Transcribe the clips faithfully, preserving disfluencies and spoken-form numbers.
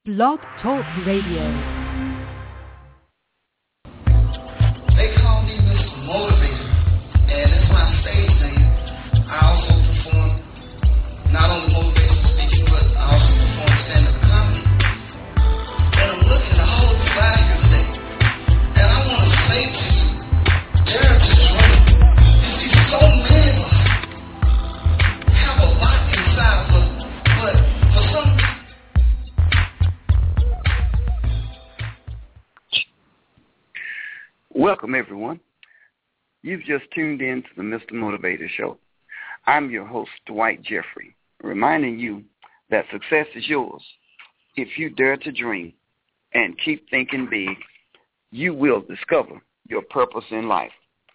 Blog Talk Radio. They call me Mister Motivator, and it's my stage name. I also perform not only motivational speaking, but I also perform stand-up comedy. And I'm looking at all of you out here today, and I want to say to you, dare to dream. You see, so many of us have a lot inside of us, but for some reason, welcome, everyone. You've just tuned in to the Mister Motivator Show. I'm your host, Dwight Jeffrey, reminding you that success is yours. If you dare to dream and keep thinking big, you will discover your purpose in life.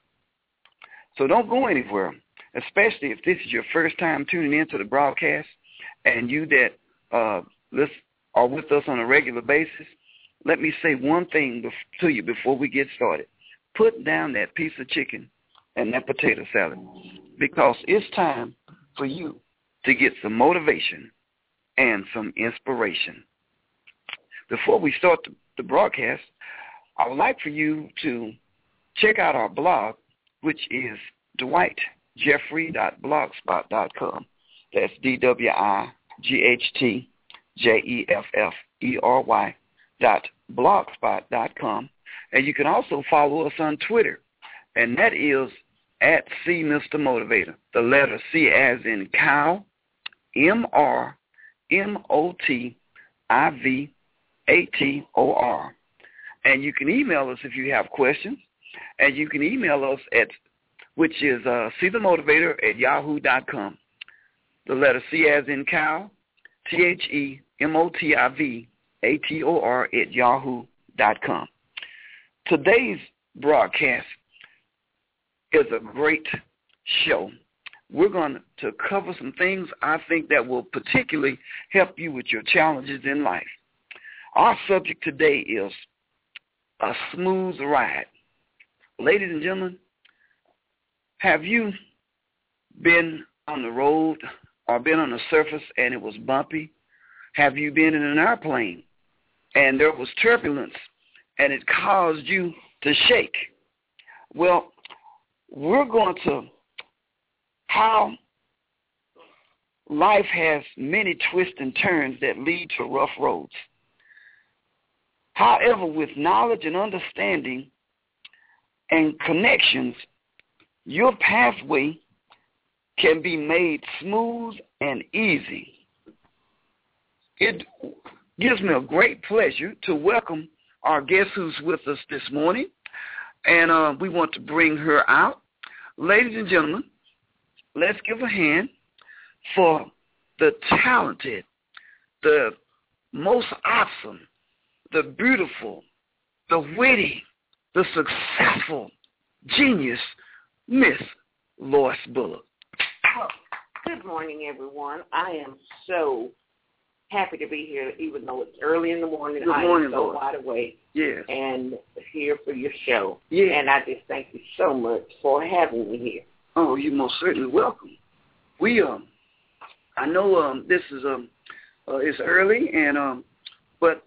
So don't go anywhere, especially if this is your first time tuning into the broadcast and you that uh, listen, are with us on a regular basis. Let me say one thing to you before we get started. Put down that piece of chicken and that potato salad, because it's time for you to get some motivation and some inspiration. Before we start the broadcast, I would like for you to check out our blog, which is dwight jeffrey dot blogspot dot com. That's D W I G H T J E F F E R Y dot blogspot dot com. And you can also follow us on Twitter, and that is at C Mister Motivator, the letter C as in cow, M R M O T I V A T O R. And you can email us if you have questions, and you can email us at, which is uh, C the Motivator at yahoo dot com. The letter C as in cow, T H E M O T I V A T O R at yahoo dot com. Today's broadcast is a great show. We're going to cover some things I think that will particularly help you with your challenges in life. Our subject today is a smooth ride. Ladies and gentlemen, have you been on the road or been on the surface and it was bumpy? Have you been in an airplane and there was turbulence and it caused you to shake? Well, we're going to how life has many twists and turns that lead to rough roads. However, with knowledge and understanding and connections, your pathway can be made smooth and easy. It gives me a great pleasure to welcome our guest who's with us this morning, and uh, we want to bring her out. Ladies and gentlemen, let's give a hand for the talented, the most awesome, the beautiful, the witty, the successful genius, Miss Lois Bullock. Well, good morning, everyone. I am so happy to be here, even though it's early in the morning. Good morning, I am so Lord. wide awake. Yes. And here for your show. Yes. And I just thank you so much for having me here. Oh, you're most certainly welcome. We um, I know um, this is um, uh, it's early, and um, but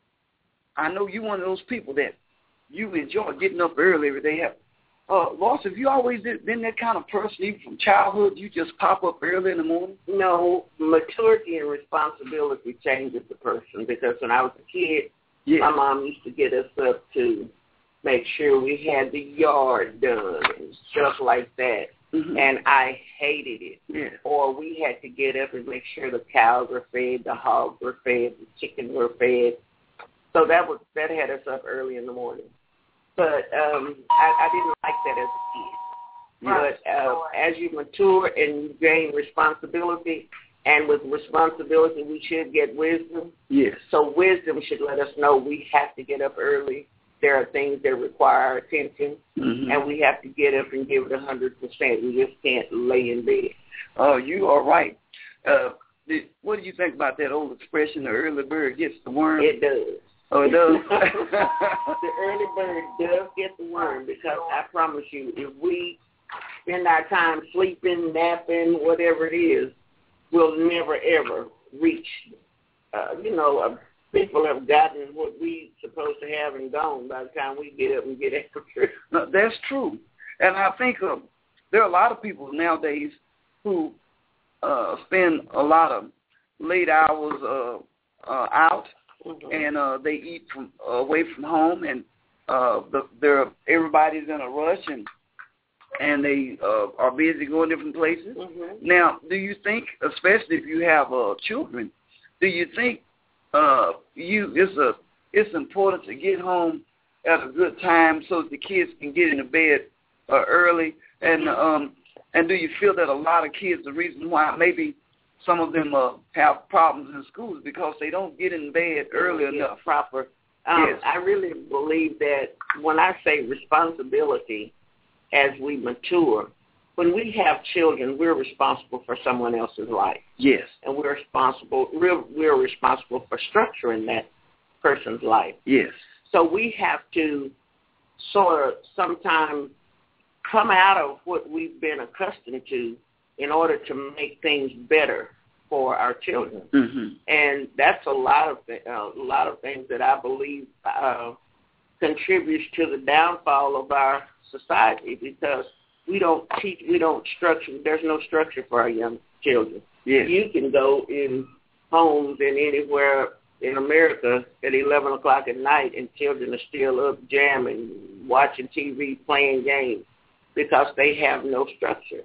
I know you're one of those people that you enjoy getting up early every day. Have uh, Lois, have you always been that kind of person, even from childhood? You just pop up early in the morning? No, maturity and responsibility changes the person, because when I was a kid, Yes. my mom used to get us up to make sure we had the yard done and stuff like that. Mm-hmm. And I hated it. Yeah. Or we had to get up and make sure the cows were fed, the hogs were fed, the chickens were fed. So that was that had us up early in the morning. But um, I, I didn't like that as a kid. Right. But uh, as you mature and you gain responsibility, and with responsibility we should get wisdom. Yes. So wisdom should let us know we have to get up early. There are things that require our attention, mm-hmm. and we have to get up and give it one hundred percent. We just can't lay in bed. Oh, you are right. Uh, the, what do you think about that old expression, the early bird gets the worm? It does. Oh, it does? The early bird does get the worm, because I promise you, if we spend our time sleeping, napping, whatever it is, we'll never, ever reach, uh, you know, people have gotten what we supposed to have and gone by the time we get up and get after. No, that's true. And I think uh, there are a lot of people nowadays who uh, spend a lot of late hours uh, uh, out, mm-hmm. and uh, they eat from uh, away from home, and uh, the, they're everybody's in a rush, and and they uh, are busy going different places. Mm-hmm. Now, do you think, especially if you have uh, children, do you think uh, you it's a it's important to get home at a good time so that the kids can get into bed uh, early? And um, and do you feel that a lot of kids, the reason why maybe some of them uh, have problems in school is because they don't get in bed early yeah, enough? Proper. Um, yes. I really believe that when I say responsibility as we mature, when we have children, we're responsible for someone else's life. Yes. And we're responsible, we're, we're responsible for structuring that person's life. Yes. So we have to sort of sometimes come out of what we've been accustomed to in order to make things better for our children. Mm-hmm. And that's a lot of th- uh, a lot of things that I believe uh, contributes to the downfall of our society, because we don't teach, we don't structure. There's no structure for our young children. Yes. You can go in homes and anywhere in America at eleven o'clock at night, and children are still up jamming, watching T V, playing games, because they have no structure.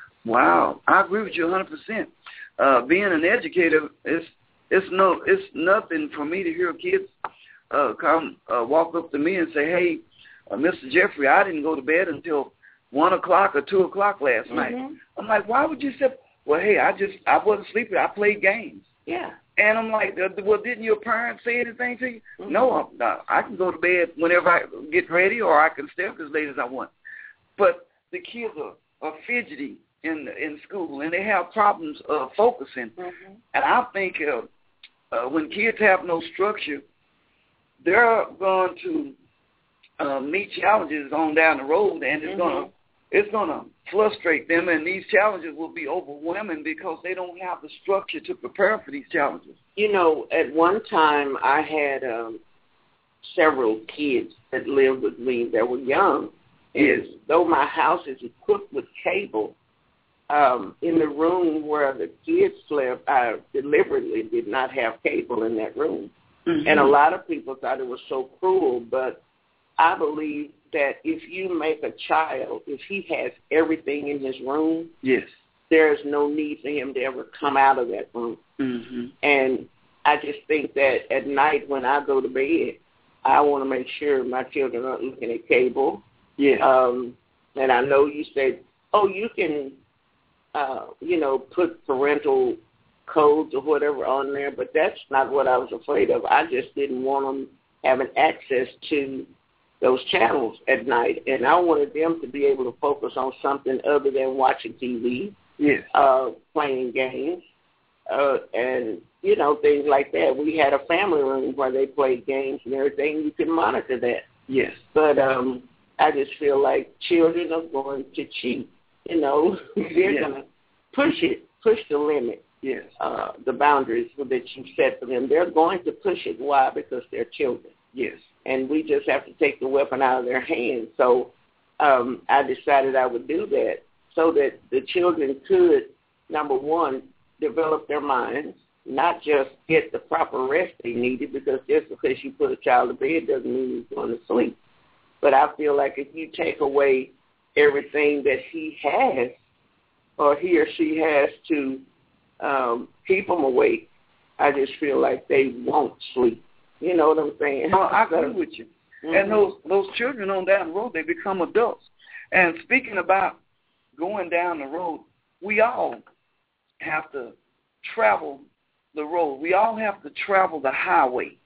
Wow, I agree with you one hundred percent. Uh, being an educator, it's it's no it's nothing for me to hear kids uh, come uh, walk up to me and say, "Hey, uh, Mister Jeffrey, I didn't go to bed until one o'clock or two o'clock last mm-hmm. night." I'm like, "Why would you say?" Well, hey, I just I wasn't sleeping. I played games. Yeah. And I'm like, well, didn't your parents say anything to you? Mm-hmm. No, no, I can go to bed whenever I get ready, or I can stay up as late as I want. But the kids are, are fidgety in in school, and they have problems uh, focusing. Mm-hmm. And I think uh, uh, when kids have no structure, they're going to uh, meet challenges on down the road, and it's mm-hmm. gonna it's gonna frustrate them, and these challenges will be overwhelming because they don't have the structure to prepare for these challenges. You know, at one time I had um, several kids that lived with me that were young. Yes. And though my house is equipped with cable, um, in the room where the kids slept, I deliberately did not have cable in that room. Mm-hmm. And a lot of people thought it was so cruel, but I believe that if you make a child, if he has everything in his room, yes, there's no need for him to ever come out of that room. Mm-hmm. And I just think that at night when I go to bed, I want to make sure my children aren't looking at cable. Yeah. Um, and I know you said, oh, you can, uh, you know, put parental codes or whatever on there, but that's not what I was afraid of. I just didn't want them having access to those channels at night, and I wanted them to be able to focus on something other than watching T V, yes, uh, playing games, uh, and, you know, things like that. We had a family room where they played games and everything. You can monitor that. Yes. But um, I just feel like children are going to cheat. You know, they're yes. going to push it, push the limit, yes, uh, the boundaries that you set for them. They're going to push it. Why? Because they're children. Yes. And we just have to take the weapon out of their hands. So um, I decided I would do that so that the children could, number one, develop their minds, not just get the proper rest they needed, because just because you put a child to bed doesn't mean he's going to sleep. But I feel like if you take away everything that he has or he or she has to um, keep them awake, I just feel like they won't sleep. You know what I'm saying? Oh, I agree with you. Mm-hmm. And those those children on down the road, they become adults. And speaking about going down the road, we all have to travel the road. We all have to travel the highway.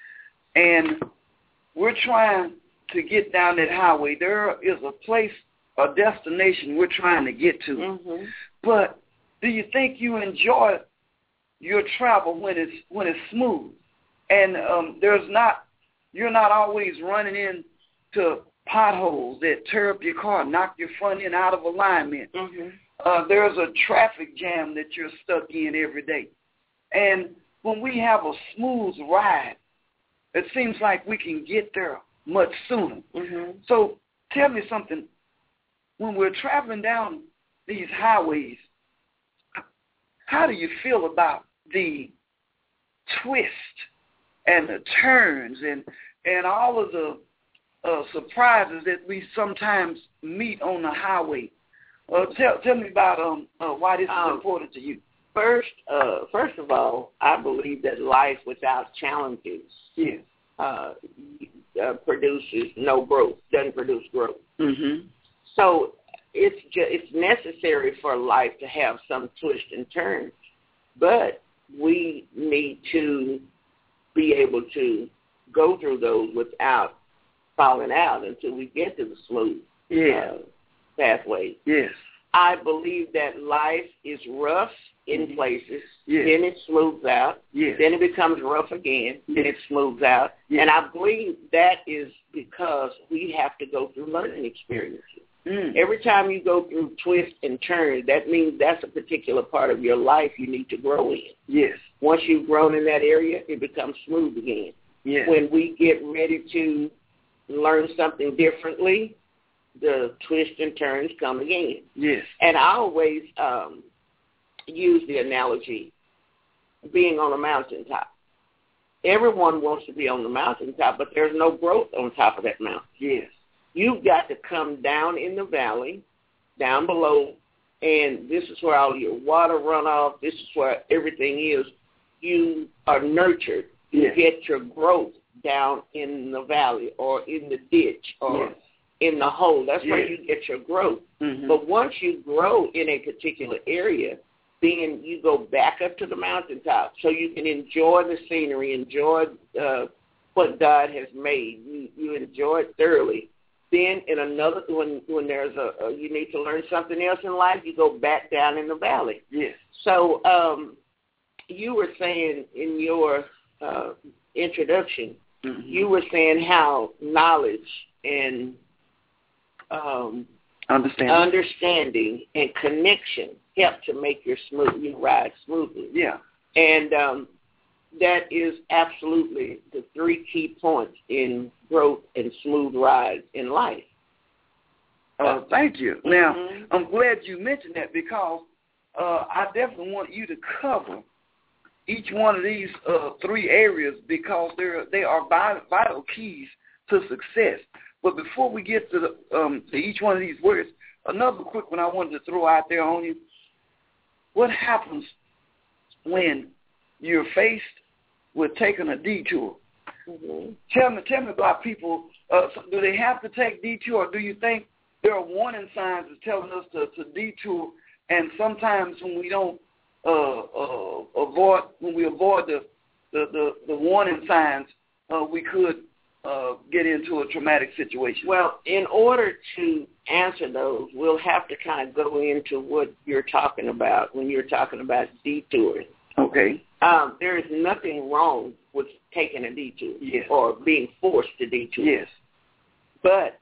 And we're trying to get down that highway. There is a place, a destination we're trying to get to. Mm-hmm. But do you think you enjoy your travel when it's when it's smooth? And um, there's not, you're not always running into potholes that tear up your car, knock your front end out of alignment. Mm-hmm. Uh, there's a traffic jam that you're stuck in every day. And when we have a smooth ride, it seems like we can get there much sooner. Mm-hmm. So tell me something. When we're traveling down these highways, how do you feel about the twist and the turns and and all of the uh, surprises that we sometimes meet on the highway? Uh, tell tell me about um uh, why this is um, important to you. First, uh, first of all, I believe that life without challenges Yes. uh, uh, produces no growth, doesn't produce growth. Mm-hmm. So it's just, it's necessary for life to have some twist and turn, but we need to be able to go through those without falling out until we get to the smooth Yeah. uh, pathway. Yes. I believe that life is rough in Mm-hmm. places, Yes. then it smooths out, Yes. then it becomes rough again, Yes. then it smooths out. Yes. And I believe that is because we have to go through learning experiences. Mm. Every time you go through twists and turns, that means that's a particular part of your life you need to grow in. Yes. Once you've grown in that area, it becomes smooth again. Yes. When we get ready to learn something differently, the twists and turns come again. Yes. And I always um, use the analogy being on a mountaintop. Everyone wants to be on the mountaintop, but there's no growth on top of that mountain. Yes. You've got to come down in the valley, down below, and this is where all your water runoff, this is where everything is. You are nurtured. You Yes. get your growth down in the valley or in the ditch or Yes. in the hole. That's where Yes. you get your growth. Mm-hmm. But once you grow in a particular area, then you go back up to the mountaintop so you can enjoy the scenery, enjoy uh, what God has made. You, you enjoy it thoroughly. Then in another, when when there's a, a you need to learn something else in life, you go back down in the valley. Yes. So um, you were saying in your uh, introduction, Mm-hmm. you were saying how knowledge and um, Understand. understanding and connection help to make your smooth your ride smoothly. Yeah. And um, that is absolutely the three key points in growth and smooth rides in life. Uh, thank you. Now, Mhm. I'm glad you mentioned that because uh, I definitely want you to cover each one of these uh, three areas because they're they are vital, vital keys to success. But before we get to the um, to each one of these words, another quick one I wanted to throw out there on you. What happens when you're faced with taking a detour? Mm-hmm. Tell me, tell me about people. Uh, do they have to take detour, or do you think there are warning signs that's telling us to, to detour? And sometimes when we don't uh, uh, avoid, when we avoid the the, the, the warning signs, uh, we could uh, get into a traumatic situation. Well, in order to answer those, we'll have to kind of go into what you're talking about when you're talking about detouring. Okay. Um, there is nothing wrong with taking a detour Yes. or being forced to detour. Yes. But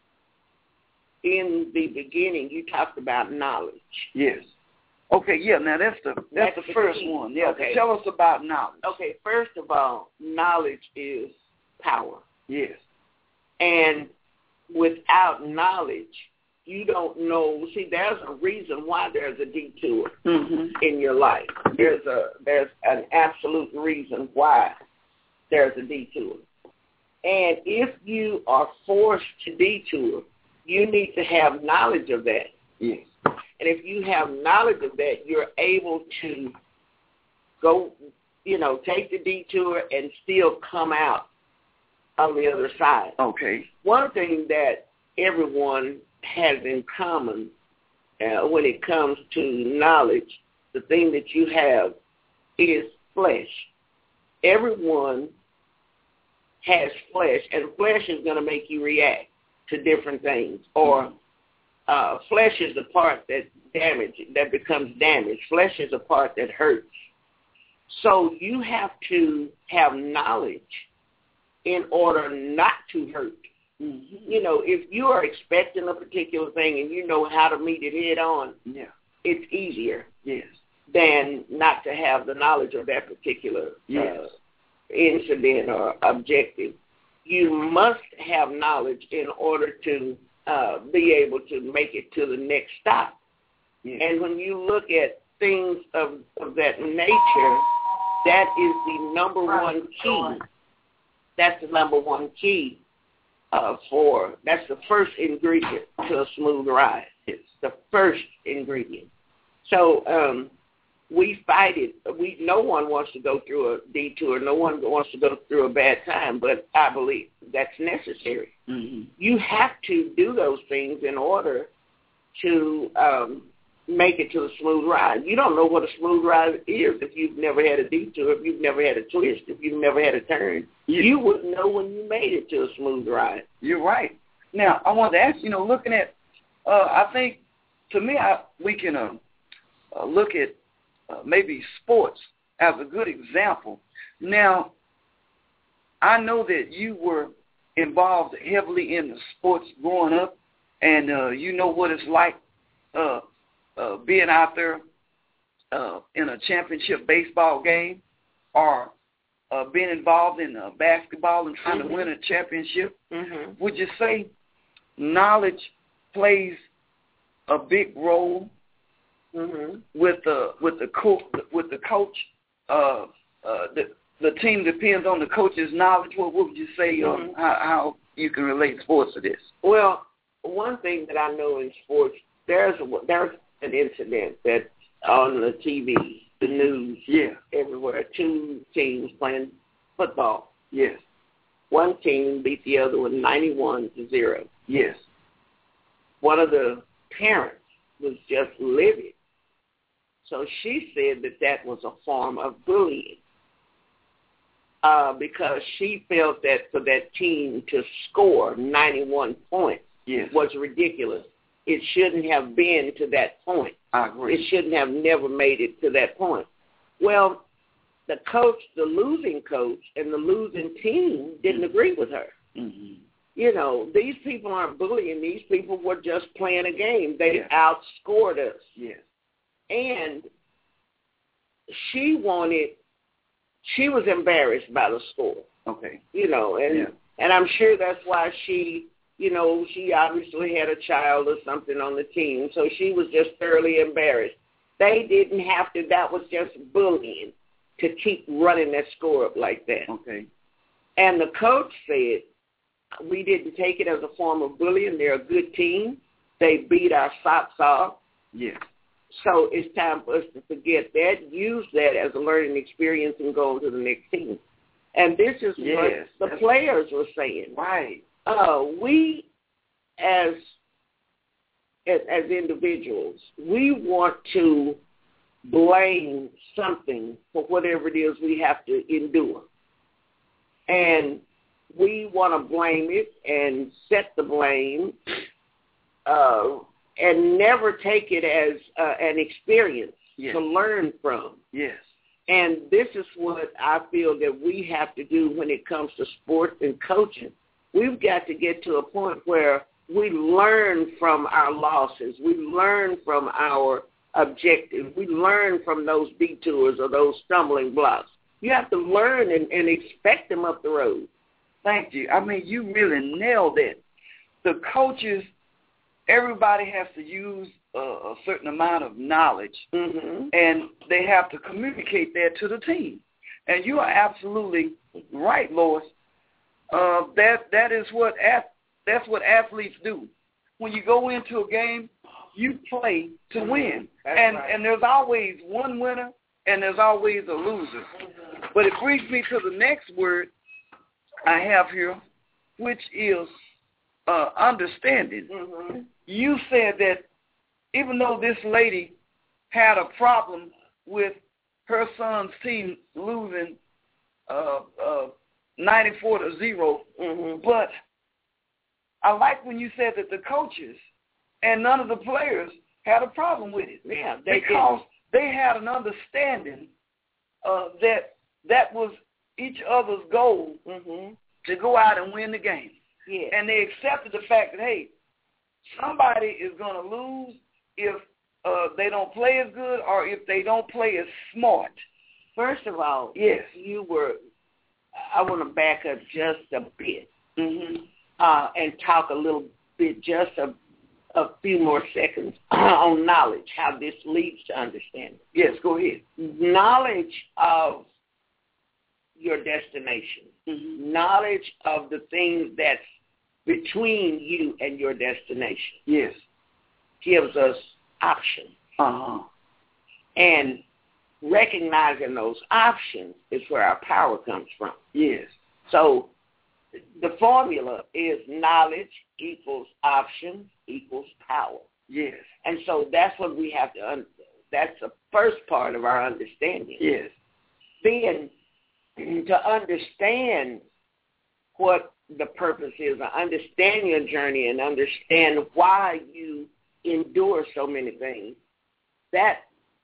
in the beginning, you talked about knowledge. Yes. Okay. Yeah. Now that's the that's, That's the the first key. one. Yeah. Okay. Tell us about knowledge. Okay, first of all, knowledge is power. Yes. And without knowledge, you don't know. See, there's a reason why there's a detour Mm-hmm. in your life. There's a there's an absolute reason why there's a detour. And if you are forced to detour, you need to have knowledge of that. Yes. And if you have knowledge of that, you're able to go, you know, take the detour and still come out on the other side. Okay. One thing that everyone has in common uh, when it comes to knowledge, the thing that you have is flesh. Everyone has flesh, and flesh is going to make you react to different things. Or uh, flesh is the part that damage that becomes damaged. Flesh is a part that hurts. So you have to have knowledge in order not to hurt. Mm-hmm. You know, if you are expecting a particular thing and you know how to meet it head on, Yeah. it's easier Yes. than not to have the knowledge of that particular Yes. uh, incident or objective. you must have knowledge in order to uh, be able to make it to the next stop. Yeah. And when you look at things of, of that nature, that is the number one key. That's the number one key uh, for, that's the first ingredient to a smooth ride. It's the first ingredient. So um, we fight it. We, no one wants to go through a detour. No one wants to go through a bad time, but I believe that's necessary. Mm-hmm. You have to do those things in order to um, make it to a smooth ride. You don't know what a smooth ride is if you've never had a detour, if you've never had a twist, if you've never had a turn. Yeah. You wouldn't know when you made it to a smooth ride. You're right. Now, I wanted to ask, you know, looking at, uh, I think, to me, I, we can uh, uh, look at uh, maybe sports as a good example. Now, I know that you were involved heavily in the sports growing up, and uh, you know what it's like uh, uh, being out there uh, in a championship baseball game or uh, being involved in uh, basketball and trying Mm-hmm. to win a championship. Mm-hmm. Would you say knowledge plays a big role Mm-hmm. with the with the coach with the coach? Uh, uh, the the team depends on the coach's knowledge. What, what would you say? Um, Mm-hmm. how, how you can relate sports to this? Well, one thing that I know in sports, there's a, there's an incident that on the T V, the news, Yeah. everywhere, two teams playing football. Yes. One team beat the other one ninety-one to zero. Yes. One of the parents was just livid. So she said that that was a form of bullying uh, because she felt that for that team to score ninety-one points Yes. was ridiculous. It shouldn't have been to that point. I agree. It shouldn't have never made it to that point. Well, the coach, the losing coach, and the losing team didn't agree with her. Mm-hmm. You know, these people aren't bullying. These people were just playing a game. They Yeah. outscored us. Yes. And she wanted, she was embarrassed by the score, Okay. you know, and Yeah. and I'm sure that's why she, you know, she obviously had a child or something on the team, so she was just thoroughly embarrassed. They didn't have to, that was just bullying to keep running that score up like that. Okay. And the coach said, we didn't take it as a form of bullying. They're a good team. They beat our socks off. Yes. So it's time for us to forget that, use that as a learning experience and go on to the next team. And this is Yes, what the players were saying. Right. Uh, we, as, as as individuals, we want to blame something for whatever it is we have to endure. And we want to blame it and set the blame uh, and never take it as uh, an experience Yes. to learn from. Yes. And this is what I feel that we have to do when it comes to sports and coaching. We've got to get to a point where we learn from our losses. We learn from our objectives. We learn from those detours or those stumbling blocks. You have to learn and, and expect them up the road. Thank you. I mean, you really nailed it. The coaches, everybody has to use a, a certain amount of knowledge, Mm-hmm. and they have to communicate that to the team. And you are absolutely right, Lois. Uh, that that is what that's what athletes do. When you go into a game, you play to win, That's and right. and there's always one winner and there's always a loser. But it brings me to the next word I have here, which is uh, understanding. Mm-hmm. You said that even though this lady had a problem with her son's team losing uh, uh, ninety-four to zero, Mm-hmm. but I like when you said that the coaches and none of the players had a problem with it. Yeah, they because they had an understanding uh, that that was each other's goal Mm-hmm. to go out and win the game. Yeah. And they accepted the fact that, hey, somebody is going to lose if uh, they don't play as good or if they don't play as smart. First of all, Yes. you were I want to back up just a bit Mm-hmm. uh, and talk a little bit, just a, a few more seconds on knowledge, how this leads to understanding. Yes, go ahead. Knowledge of your destination, Mm-hmm. knowledge of the things that's between you and your destination Yes. gives us options. Uh-huh. And recognizing those options is where our power comes from. Yes. So the formula is knowledge equals options equals power. Yes. And so that's what we have to, un- that's the first part of our understanding. Yes. Then to understand what the purpose is, to understand your journey and understand why you endure so many things, that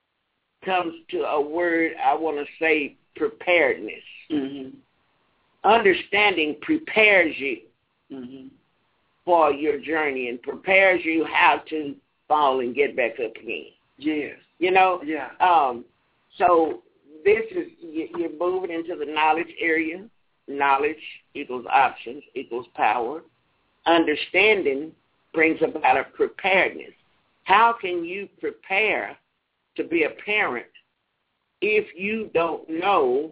comes to a word I want to say, preparedness. Mm-hmm. Understanding prepares you Mm-hmm. for your journey and prepares you how to fall and get back up again. Yes. You know? Yeah. Um, so this is, you're moving into the knowledge area. Knowledge equals options equals power. Understanding brings about a preparedness. How can you prepare to be a parent if you don't know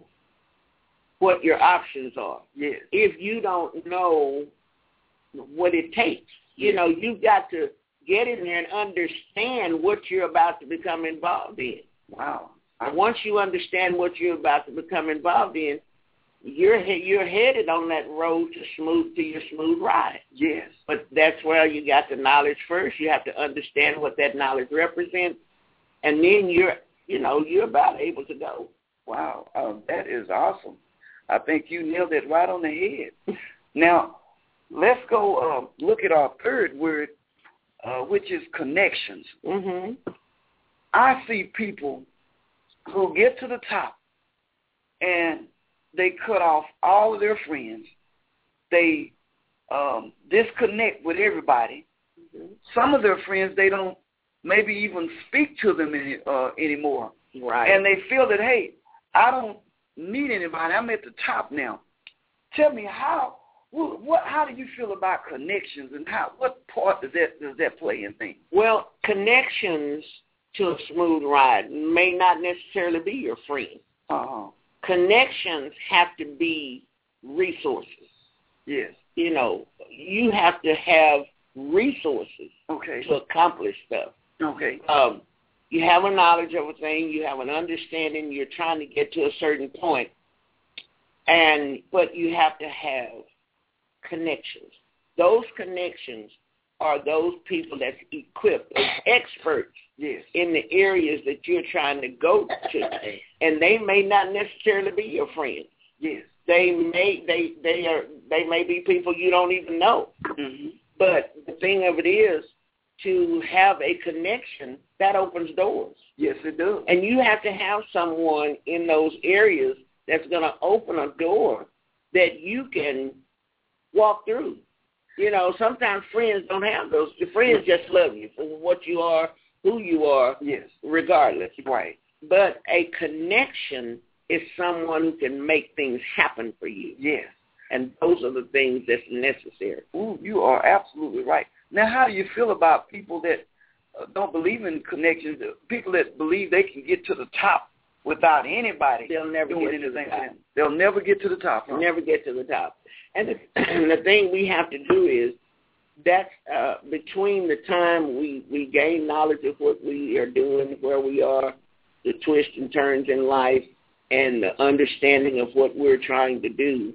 what your options are? Yes. If you don't know what it takes. You know, you've got to get in there and understand what you're about to become involved in. Wow. And once you understand what you're about to become involved in, you're you're headed on that road to smooth to your smooth ride. Yes. But that's where you got the knowledge first. You have to understand what that knowledge represents, and then you're you know you're about able to go. Wow. Um, that is awesome. I think you nailed it right on the head. Now, let's go uh, look at our third word, uh, which is connections. Mm-hmm. I see people who get to the top and they cut off all of their friends. They um, disconnect with everybody. Mm-hmm. Some of their friends, they don't maybe even speak to them any, uh, anymore. Right. And they feel that, hey, I don't need anybody. I'm at the top now. Tell me how. What, what? How do you feel about connections, and how? What part does that does that play in things? Well, connections to a smooth ride may not necessarily be your friend. Uh-huh. Connections have to be resources. Yes. You know, you have to have resources Okay. to accomplish stuff. Okay. Um, you have a knowledge of a thing, you have an understanding, you're trying to get to a certain point, and but you have to have connections. Those connections are those people that's equipped, as experts Yes. in the areas that you're trying to go to, and they may not necessarily be your friends. Yes. They may they they are they may be people you don't even know. Mm-hmm. But the thing of it is, to have a connection that opens doors, Yes, it does. and you have to have someone in those areas that's going to open a door that you can walk through. You know, sometimes friends don't have those. The friends just love you for what you are, who you are, Yes. regardless. Right. But a connection is someone who can make things happen for you. Yes. And those are the things that's necessary. Ooh, you are absolutely right. Now, how do you feel about people that uh, don't believe in connections, uh, people that believe they can get to the top without anybody They'll never doing get to the anything top. for them? They'll never get to the top. Huh? Never get to the top. And the, the thing we have to do is that's uh, between the time we, we gain knowledge of what we are doing, where we are, the twists and turns in life, and the understanding of what we're trying to do,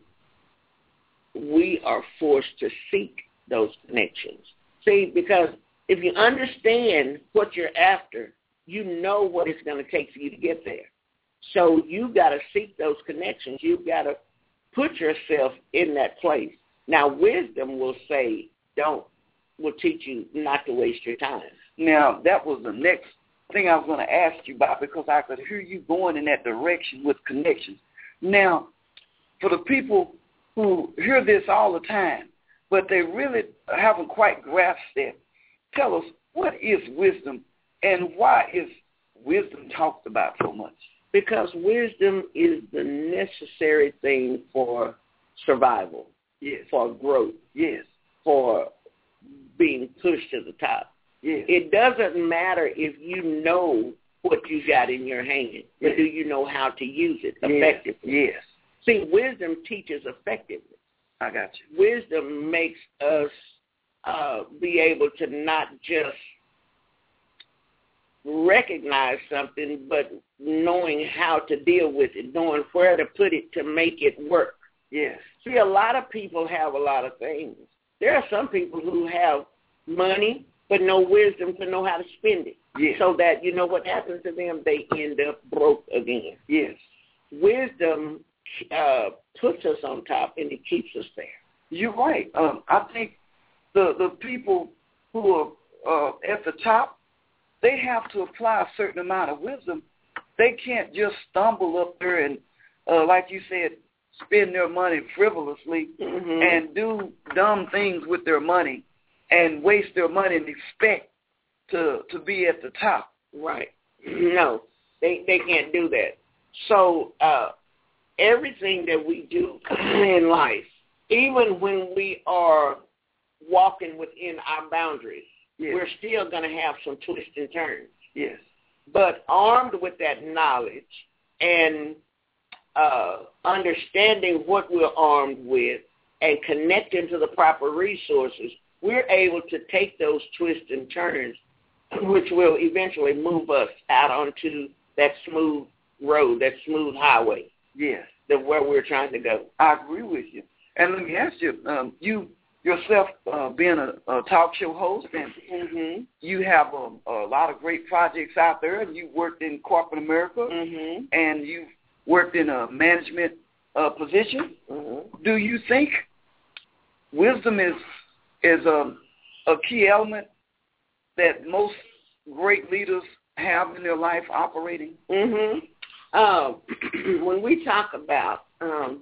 we are forced to seek those connections. See, because if you understand what you're after, you know what it's going to take for you to get there. So you've got to seek those connections. You've got to put yourself in that place. Now, wisdom will say, don't, will teach you not to waste your time. Now, that was the next thing I was going to ask you about, because I could hear you going in that direction with connections. Now, for the people who hear this all the time, but they really haven't quite grasped it, tell us, what is wisdom, and why is wisdom talked about so much? Because wisdom is the necessary thing for survival, yes, for growth, yes, for being pushed to the top. yes. It doesn't matter if you know what you got in your hand, but yes. do you know how to use it effectively? Yes. See, wisdom teaches effectiveness. I got you. Wisdom makes us uh, be able to not just recognize something, but knowing how to deal with it, knowing where to put it to make it work. Yes. See, a lot of people have a lot of things. There are some people who have money, but no wisdom to know how to spend it. Yes. So that, you know what happens to them? They end up broke again. Yes. Wisdom uh, puts us on top, and it keeps us there. You're right. Um, I think the the people who are uh, at the top, they have to apply a certain amount of wisdom. They can't just stumble up there and, uh, like you said, spend their money frivolously mm-hmm. and do dumb things with their money and waste their money and expect to to be at the top. Right. No, they they can't do that. So uh, everything that we do in life, even when we are walking within our boundaries, yes. we're still going to have some twists and turns. Yes. But armed with that knowledge and uh, understanding what we're armed with and connecting to the proper resources, we're able to take those twists and turns, which will eventually move us out onto that smooth road, that smooth highway. Yes. That where we're trying to go. I agree with you. And let me ask you, um, you yourself uh, being a, a talk show host, and mm-hmm. you have a, a lot of great projects out there, and you worked in corporate America, mm-hmm. and you've worked in a management uh, position. Mm-hmm. Do you think wisdom is is a, a key element that most great leaders have in their life operating? Mm-hmm. Um, when we talk about, um,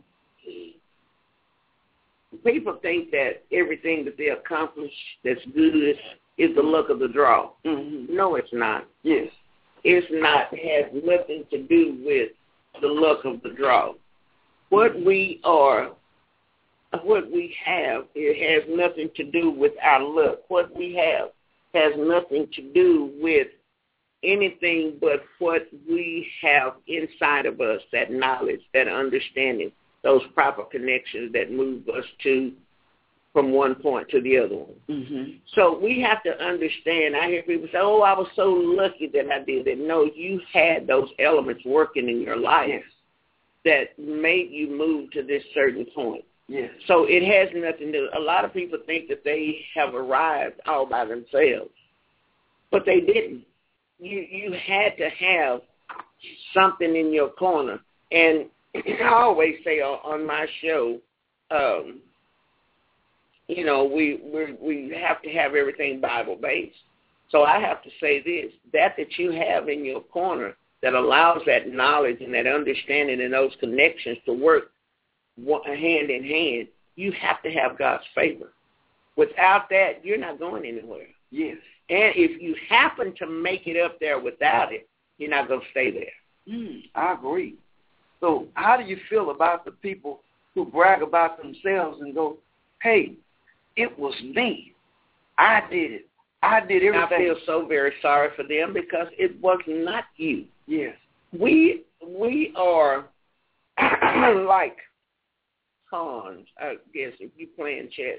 people think that everything that they accomplish that's good is the luck of the draw. Mm-hmm. No, it's not. Yes. It's not. It has nothing to do with the luck of the draw. What we are, what we have, it has nothing to do with our luck. What we have has nothing to do with anything but what we have inside of us, that knowledge, that understanding, those proper connections that move us to from one point to the other one. Mm-hmm. So we have to understand. I hear people say, oh, I was so lucky that I did it. No, you had those elements working in your life yes. that made you move to this certain point. Yes. So it has nothing to do. A lot of people think that they have arrived all by themselves, but they didn't. You you had to have something in your corner. And I always say on, on my show, um, you know, we we we have to have everything Bible-based. So I have to say this, that that you have in your corner that allows that knowledge and that understanding and those connections to work hand in hand, you have to have God's favor. Without that, you're not going anywhere. Yes. And if you happen to make it up there without it, you're not going to stay there. Mm, I agree. So how do you feel about the people who brag about themselves and go, hey, it was me. I did it. I did everything. I feel so very sorry for them because it was not you. Yes. We we are like pawns, I guess, if you're playing chess.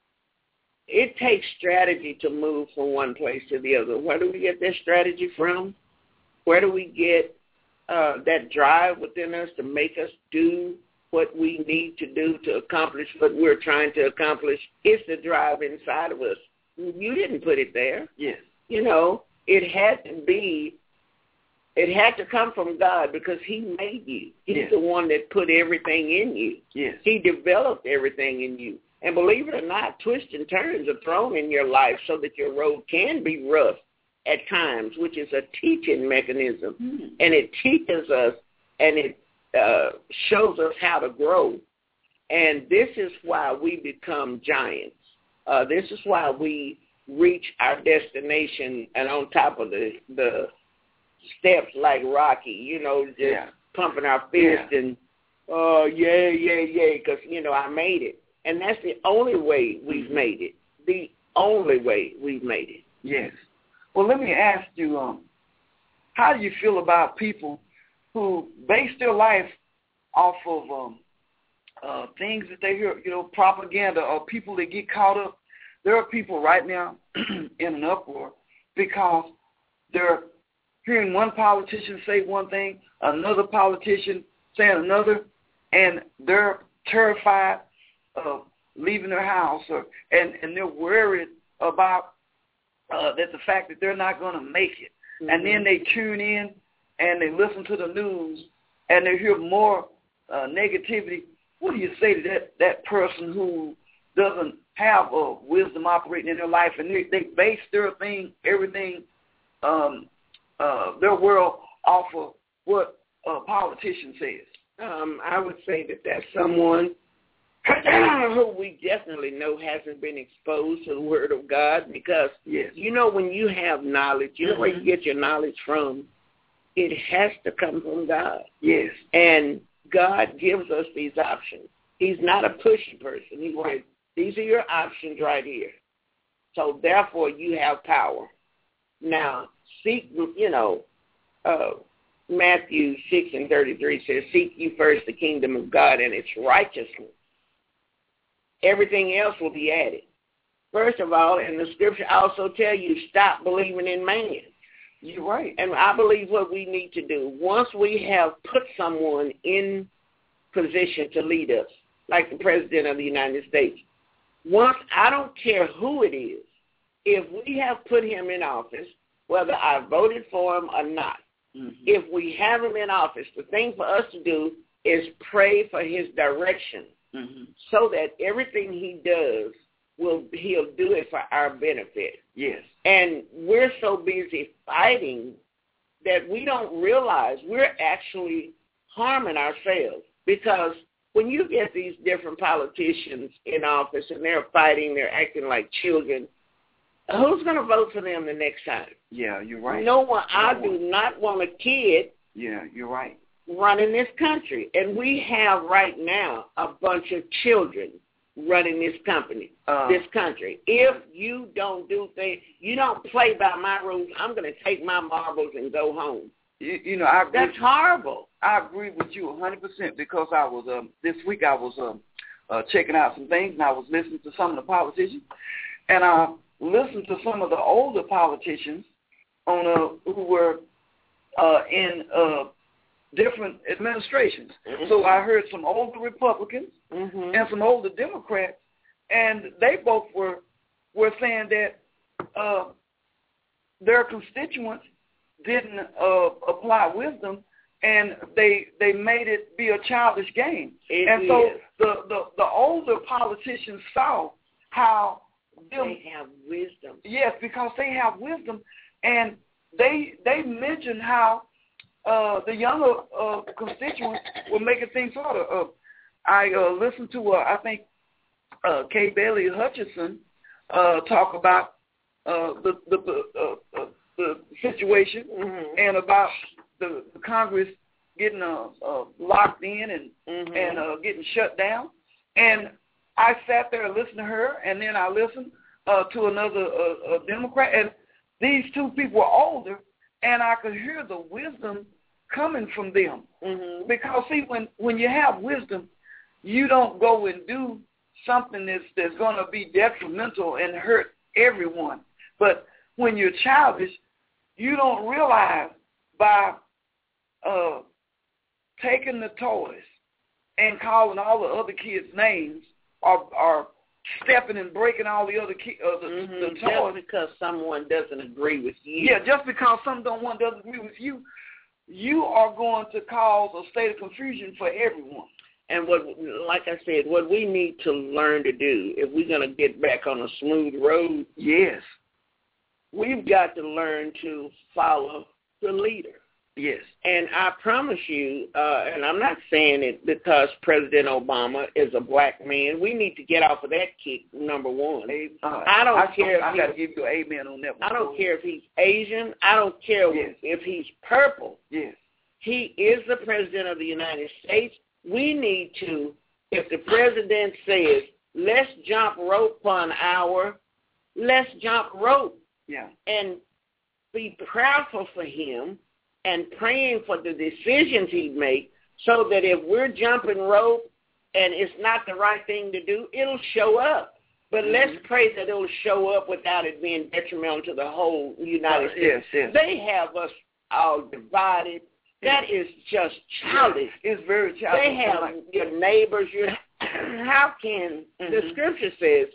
It takes strategy to move from one place to the other. Where do we get that strategy from? Where do we get uh, that drive within us to make us do what we need to do to accomplish what we're trying to accomplish? It's the drive inside of us. You didn't put it there. Yes. You know, it had to be, it had to come from God because he made you. He's yes. the one that put everything in you. Yes. He developed everything in you. And believe it or not, twists and turns are thrown in your life so that your road can be rough at times, which is a teaching mechanism. Mm. And it teaches us and it uh, shows us how to grow. And this is why we become giants. Uh, this is why we reach our destination and on top of the, the steps like Rocky, you know, just yeah. pumping our fist yeah. and, oh, uh, yeah, yeah, yeah, because, you know, I made it. And that's the only way we've made it. The only way we've made it. Yes. Well, let me ask you, um, how do you feel about people who base their life off of um, uh, things that they hear, you know, propaganda, or people that get caught up? There are people right now in an uproar because they're hearing one politician say one thing, another politician saying another, and they're terrified of leaving their house, or and, and they're worried about uh, that the fact that they're not going to make it. Mm-hmm. And then they tune in and they listen to the news and they hear more uh, negativity. What do you say to that, that person who doesn't have uh, wisdom operating in their life, and they, they base their thing, everything, um, uh, their world off of what a politician says? Um, I would say that that's someone who we definitely know hasn't been exposed to the Word of God, because, yes. you know, when you have knowledge, you know mm-hmm. where you get your knowledge from, it has to come from God. Yes. And God gives us these options. He's not a pushy person. He says, these are your options right here. So, therefore, you have power. Now, seek, you know, uh, Matthew six and thirty-three says, seek you first the kingdom of God and its righteousness. Everything else will be added. First of all, and the scripture also tell you, stop believing in man. You're right. And I believe what we need to do, once we have put someone in position to lead us, like the President of the United States, once, I don't care who it is, if we have put him in office, whether I voted for him or not, mm-hmm. if we have him in office, the thing for us to do is pray for his direction, mm-hmm. so that everything he does, will he'll do it for our benefit. Yes. And we're so busy fighting that we don't realize we're actually harming ourselves, because when you get these different politicians in office and they're fighting, they're acting like children, who's going to vote for them the next time? Yeah, you're right. No one. No I one. do not want a kid. Yeah, you're right. Running this country. And we have right now a bunch of children running this company, uh, this country. If you don't do things, you don't play by my rules, I'm going to take my marbles and go home. You, you know, I agree. That's horrible. I agree with you one hundred percent, because I was, um, this week I was um, uh, checking out some things, and I was listening to some of the politicians, and I listened to some of the older politicians on uh, who were uh, in uh, different administrations. Mm-hmm. So I heard some older Republicans mm-hmm. and some older Democrats, and they both were were saying that uh, their constituents didn't uh, apply wisdom, and they they made it be a childish game. It and is. so the, the, the older politicians saw how them, they have wisdom. Yes, because they have wisdom, and they they mentioned how uh, the younger uh, constituents were making things harder. Uh, I uh, listened to uh, I think uh, Kay Bailey Hutchinson uh, talk about uh, the the uh, uh, the situation mm-hmm. and about the, the Congress getting uh, uh, locked in and mm-hmm. and uh, getting shut down. And I sat there and listened to her, and then I listened uh, to another uh, uh, Democrat. And these two people were older, and I could hear the wisdom coming from them. Mm-hmm. Because, see, when, when you have wisdom, you don't go and do something that's, that's going to be detrimental and hurt everyone. But when you're childish, you don't realize by uh, taking the toys and calling all the other kids' names or, or stepping and breaking all the other ki- uh, the, mm-hmm. the toys. Just because someone doesn't agree with you. Yeah, just because someone doesn't agree with you, you are going to cause a state of confusion for everyone. And what, like I said, what we need to learn to do, if we're going to get back on a smooth road, yes, we've got to learn to follow the leader. Yes. And I promise you, uh, and I'm not saying it because President Obama is a black man. We need to get off of that kick, number one. Uh, I don't I, care I, if I got to give you an amen on that one. I don't care if he's Asian. I don't care yes. if he's purple. Yes. He is the President of the United States. We need to, if the President says, let's jump rope for an hour, let's jump rope. Yeah. And be prayerful for him and praying for the decisions he make so that if we're jumping rope and it's not the right thing to do, it'll show up. But mm-hmm. let's pray that it'll show up without it being detrimental to the whole United uh, States. Yes, yes. They have us all divided. That is just childish. It's very childish. They have like, your neighbors. Your how can mm-hmm. the scripture says,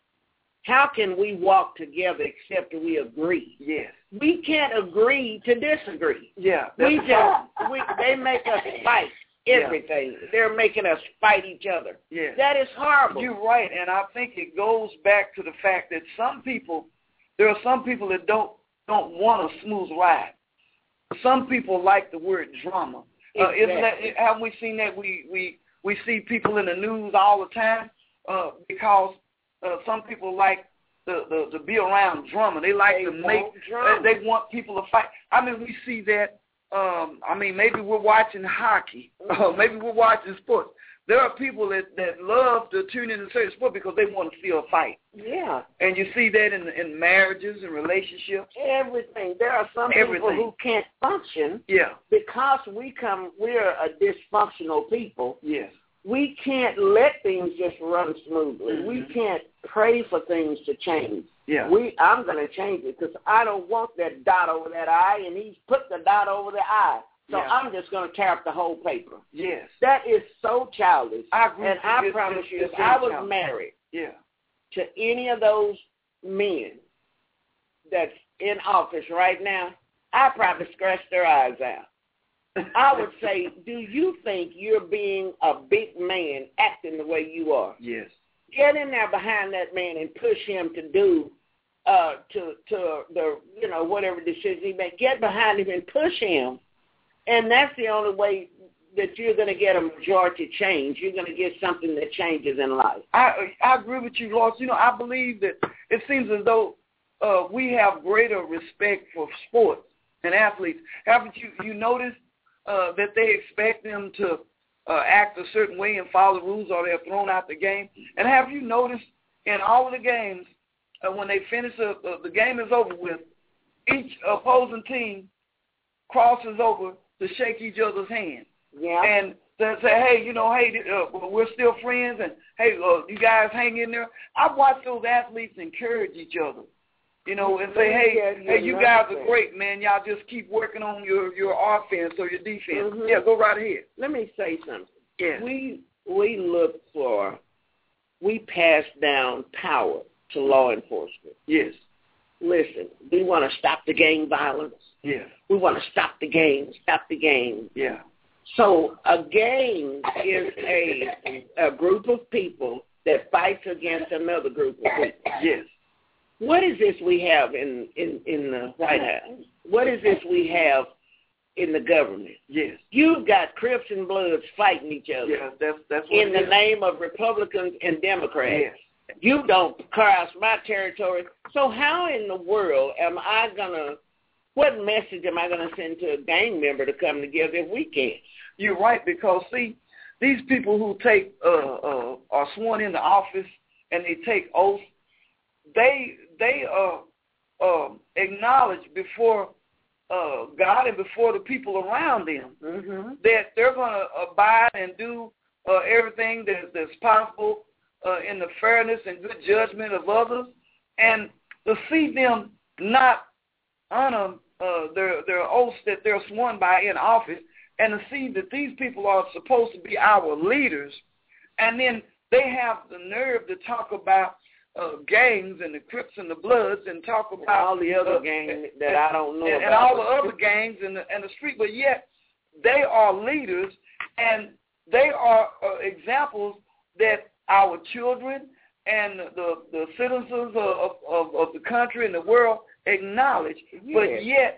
how can we walk together except we agree? Yes. We can't agree to disagree. Yeah. We just we they make us fight everything. Yeah. They're making us fight each other. Yeah. That is horrible. You're right, and I think it goes back to the fact that some people, there are some people that don't don't want a smooth ride. Some people like the word drama. Exactly. Uh, isn't that, have we seen that? We, we, we see people in the news all the time uh, because uh, some people like the, the, to be around drama. They like they to make, uh, they want people to fight. I mean, we see that, um, I mean, maybe we're watching hockey. Uh, maybe we're watching sports. There are people that, that love to tune in and certain sport because they want to see a fight. Yeah. And you see that in in marriages and relationships. Everything. There are some Everything. people who can't function yeah. because we come, we're a dysfunctional people. Yes. We can't let things just run smoothly. Mm-hmm. We can't pray for things to change. Yeah. We, I'm going to change it because I don't want that dot over that I, and he's put the dot over the I. So yeah. I'm just going to tear up the whole paper. Yes. That is so childish. I agree. And I it's, promise it's, you, it's if I was childish. married yeah. to any of those men that's in office right now, I'd probably scratch their eyes out. I would say, do you think you're being a big man acting the way you are? Yes. Get in there behind that man and push him to do, uh, to to the, you know, whatever decision he makes. Get behind him and push him. And that's the only way that you're going to get a majority change. You're going to get something that changes in life. I I agree with you, Lois. You know, I believe that it seems as though uh, we have greater respect for sports and athletes. Haven't you you noticed uh, that they expect them to uh, act a certain way and follow the rules, or they're thrown out the game? And have you noticed in all of the games, uh, when they finish, uh, uh, the game is over with, each opposing team crosses over to shake each other's hand. Yeah. And to say, hey, you know, hey, uh, we're still friends, and, hey, uh, you guys hang in there. I've watched those athletes encourage each other, you know, and say, hey, yeah, hey, you guys are great, man. Y'all just keep working on your, your offense or your defense. Mm-hmm. Yeah, go right ahead. Let me say something. Yeah. We, we look for, we pass down power to law enforcement. Yes. Listen, we want to stop the gang violence. Yeah. We want to stop the gang, stop the gang. Yeah. So a gang is a a group of people that fights against another group of people. Yes. What is this we have in, in, in the White House? What is this we have in the government? Yes. You've got Crips and Bloods fighting each other. Yeah, that's that's what in the is. name of Republicans and Democrats. Yes. You don't cross my territory. So how in the world am I going to, what message am I going to send to a gang member to come together if we can't? You're right, because, see, these people who take, uh, uh, are sworn into office and they take oaths, they, they uh, uh, acknowledge before uh, God and before the people around them mm-hmm. that they're going to abide and do uh, everything that, that's possible Uh, in the fairness and good judgment of others, and to see them not honor uh, their their oaths that they're sworn by in office, and to see that these people are supposed to be our leaders, and then they have the nerve to talk about uh, gangs and the Crips and the Bloods and talk about and all the other uh, gangs that I don't know and, about. and all the other gangs in the, in the street, but yet they are leaders, and they are uh, examples that our children and the, the citizens of, of, of the country and the world acknowledge, yes. but yet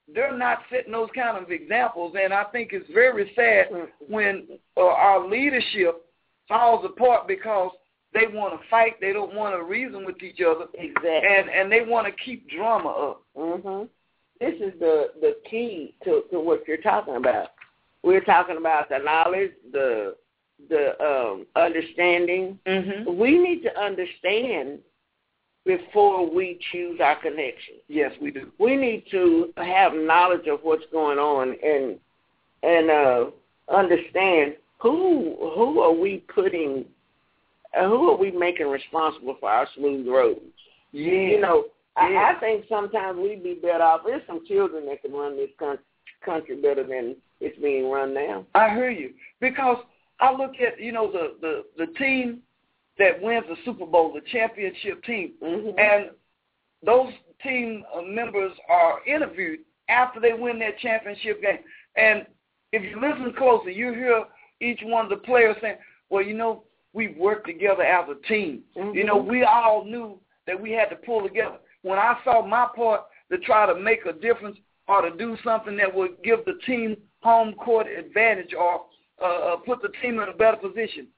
they're not setting those kind of examples, and I think it's very sad when uh, our leadership falls apart because they want to fight, they don't want to reason with each other, exactly, and and they want to keep drama up. Mm-hmm. This is the the key to, to what you're talking about. We're talking about the knowledge, the the um, understanding. Mm-hmm. We need to understand before we choose our connection. Yes, we do. We need to have knowledge of what's going on and and uh, understand who who are we putting, uh, who are we making responsible for our smooth roads. Yeah. You know, yeah. I, I think sometimes we'd be better off. There's some children that can run this country, country better than it's being run now. I hear you. Because I look at, you know, the, the, the team that wins the Super Bowl, the championship team, mm-hmm. and those team members are interviewed after they win that championship game. And if you listen closely, you hear each one of the players saying, well, you know, we worked together as a team. Mm-hmm. You know, we all knew that we had to pull together. When I saw my part to try to make a difference or to do something that would give the team home court advantage or uh, put the team in a better position,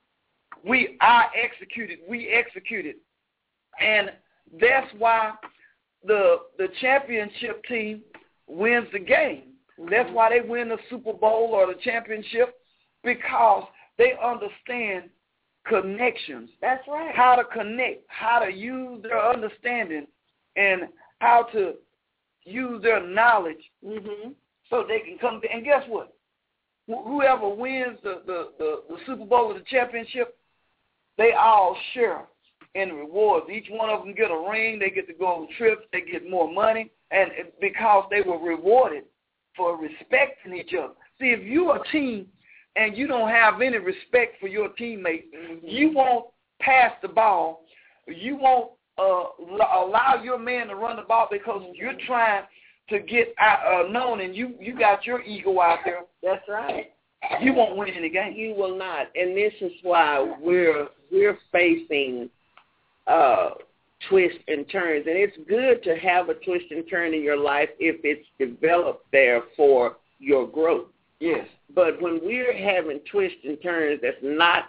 we I executed. We executed. And that's why the the championship team wins the game. Mm-hmm. That's why they win the Super Bowl or the championship, because they understand connections. That's right. How to connect, how to use their understanding, and how to use their knowledge mm-hmm. so they can come to, and guess what? Wh- whoever wins the, the, the, the Super Bowl or the championship, they all share in the rewards. Each one of them get a ring. They get to go on trips. They get more money, and it's because they were rewarded for respecting each other. See, if you're a team and you don't have any respect for your teammates, mm-hmm. you won't pass the ball. You won't uh, allow your man to run the ball because you're trying to get uh, known, and you, you got your ego out there. That's right. You won't win any game. You will not, and this is why we're we're facing uh, twists and turns. And it's good to have a twist and turn in your life if it's developed there for your growth. Yes. But when we're having twists and turns that's not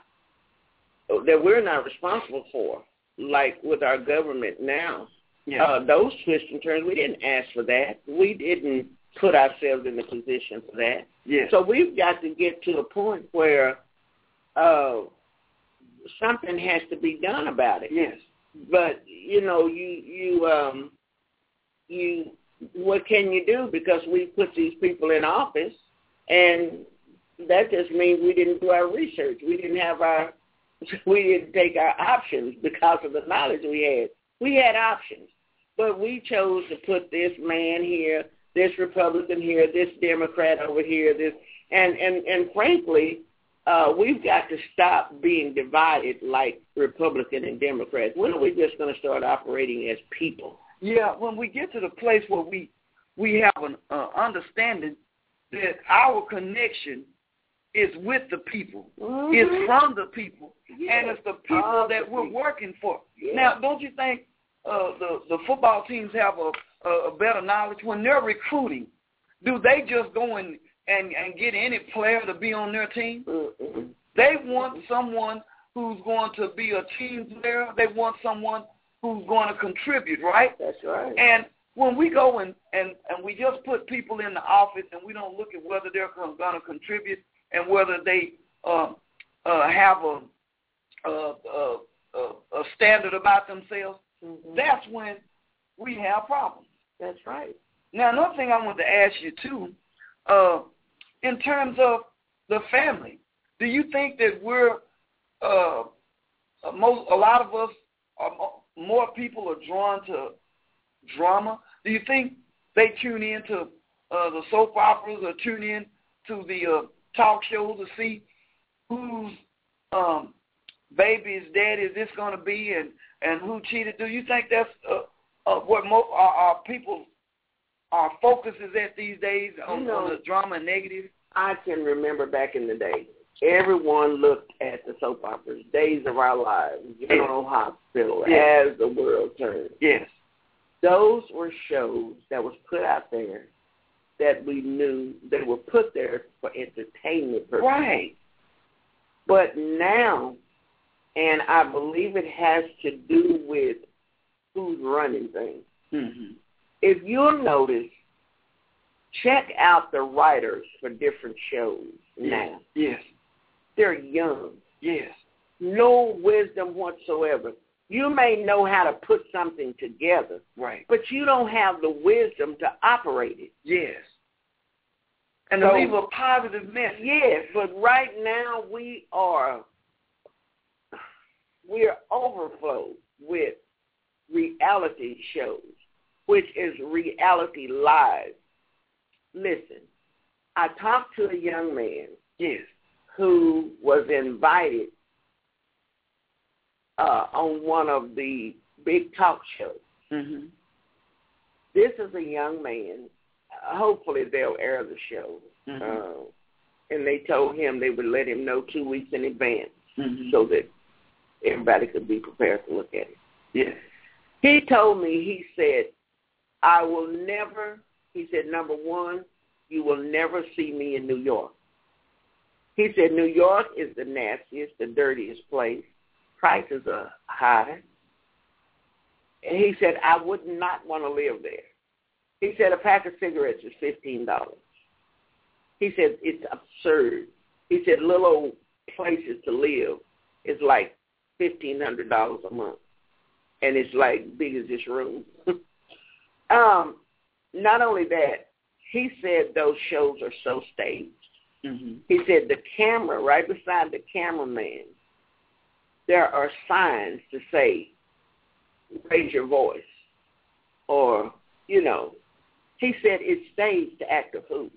that we're not responsible for, like with our government now, yeah. uh, those twists and turns, we didn't ask for that. We didn't put ourselves in the position for that. Yes. So we've got to get to a point where uh, something has to be done about it. Yes. But you know, you you um, you what can you do? Because we put these people in office, and that just means we didn't do our research. We didn't have our we didn't take our options because of the knowledge we had. We had options, but we chose to put this man here, this Republican here, this Democrat over here, this and and and frankly. Uh, we've got to stop being divided like Republican and Democrats. When are we just going to start operating as people? Yeah, when we get to the place where we we have an uh, understanding that our connection is with the people, mm-hmm. it's from the people, yes. and it's the people All that the we're people. working for. Yes. Now, don't you think uh, the, the football teams have a, a, a better knowledge? When they're recruiting, do they just go and And, and get any player to be on their team? Mm-hmm. They want someone who's going to be a team player. They want someone who's going to contribute, right? That's right. And when we go and, and, and we just put people in the office and we don't look at whether they're going to contribute and whether they uh, uh, have a, a, a, a standard about themselves, mm-hmm. that's when we have problems. That's right. Now, another thing I want to ask you, too, uh, in terms of the family, do you think that we're, uh, most, a lot of us, are, more people are drawn to drama? Do you think they tune in to uh, the soap operas or tune in to the uh, talk shows to see whose um, baby's daddy is this going to be and, and who cheated? Do you think that's uh, uh, what mo- our, our people Our focus is at these days on, you know, on the drama and negative? I can remember back in the day, everyone looked at the soap operas, Days of Our Lives, General yes. Hospital, yes. As the World Turned. Yes. Those were shows that was put out there that we knew they were put there for entertainment purposes. Right. But now, and I believe it has to do with who's running things. Mm-hmm. If you'll notice, check out the writers for different shows now. Yes. They're young. Yes. No wisdom whatsoever. You may know how to put something together, right, but you don't have the wisdom to operate it. Yes. And so, to leave a positive message. Yes, but right now we are we are overflowed with reality shows, which is reality live. Listen, I talked to a young man, yes, who was invited uh, on one of the big talk shows. Mm-hmm. This is a young man. Uh, hopefully they'll air the show. Mm-hmm. Uh, and they told him they would let him know two weeks in advance mm-hmm. so that everybody could be prepared to look at it. Yes. He told me, he said, I will never, he said, number one, you will never see me in New York. He said, New York is the nastiest, the dirtiest place. Prices are high. And he said, I would not want to live there. He said, a pack of cigarettes is fifteen dollars. He said, it's absurd. He said, little old places to live is like fifteen hundred dollars a month. And it's like big as this room. um, not only that, he said those shows are so staged. Mm-hmm. He said the camera, right beside the cameraman, there are signs to say, raise your voice. Or, you know, he said it's staged to act a fool.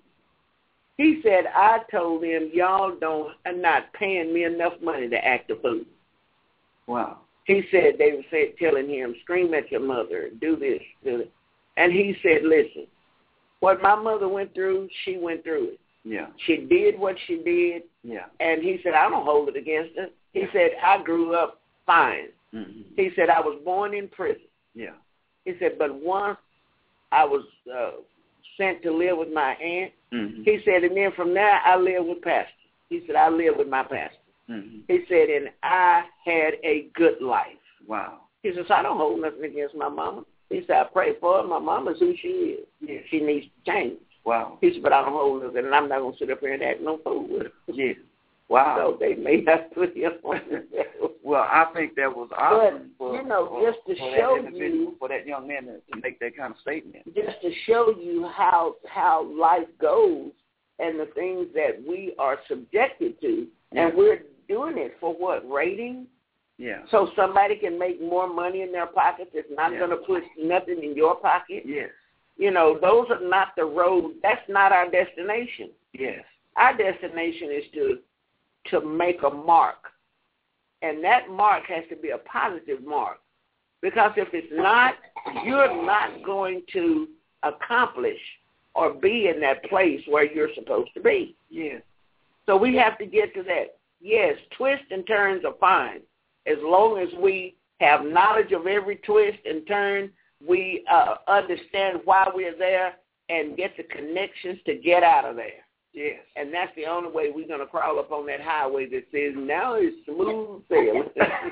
He said, I told him, y'all don't are not paying me enough money to act a fool. Wow. He said they were say, telling him, scream at your mother, do this, do that. And he said, listen, what my mother went through, she went through it. Yeah. She did what she did. Yeah. And he said, I don't hold it against her. He said, I grew up fine. Mm-hmm. He said, I was born in prison. Yeah. He said, but once I was uh, sent to live with my aunt, mm-hmm. he said, and then from there I lived with pastor. He said, I lived with my pastor. Mm-hmm. He said, and I had a good life. Wow. He says, I don't hold nothing against my mama. He said, I pray for her. My mama's who she is. Yeah. She needs to change. Wow. He said, but I don't hold nothing, and I'm not going to sit up here and act no fool with her. Yeah. Wow. So they may have put him on the show. Well, I think that was awesome. But, for, you know, for, just to for show that you, for that young man to, to make that kind of statement. just to show you how how life goes and the things that we are subjected to, Yeah. and we're doing it for what, ratings? Yeah. So somebody can make more money in their pockets. It's not Yeah. going to put nothing in your pocket. Yes. You know, those are not the road. That's not our destination. Yes. Our destination is to to make a mark. And that mark has to be a positive mark. Because if it's not, you're not going to accomplish or be in that place where you're supposed to be. Yes. So we have to get to that. Yes, twists and turns are fine. As long as we have knowledge of every twist and turn, we uh, understand why we're there and get the connections to get out of there. Yes. And that's the only way we're going to crawl up on that highway that says, now it's smooth sailing.